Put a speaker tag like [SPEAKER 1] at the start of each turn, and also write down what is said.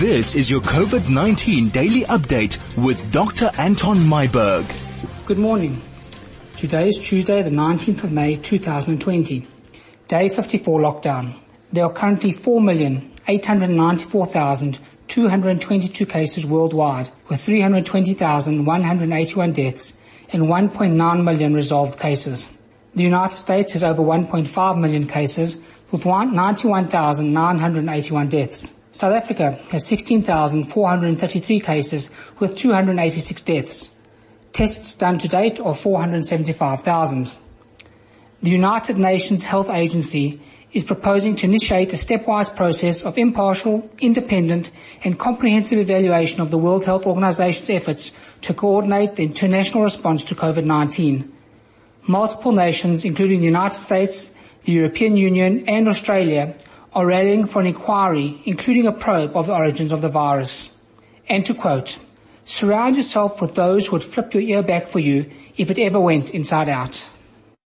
[SPEAKER 1] This is your COVID-19 daily update with Dr. Anton Myburgh.
[SPEAKER 2] Good morning. Today is Tuesday, the 19th of May, 2020. Day 54 lockdown. There are currently 4,894,222 cases worldwide, with 320,181 deaths and 1.9 million resolved cases. The United States has over 1.5 million cases, with 91,981 deaths. South Africa has 16,433 cases with 286 deaths. Tests done to date are 475,000. The United Nations Health Agency is proposing to initiate a stepwise process of impartial, independent and comprehensive evaluation of the World Health Organization's efforts to coordinate the international response to COVID-19. Multiple nations, including the United States, the European Union and Australia, are rallying for an inquiry, including a probe of the origins of the virus. And to quote, "Surround yourself with those who would flip your ear back for you if it ever went inside out."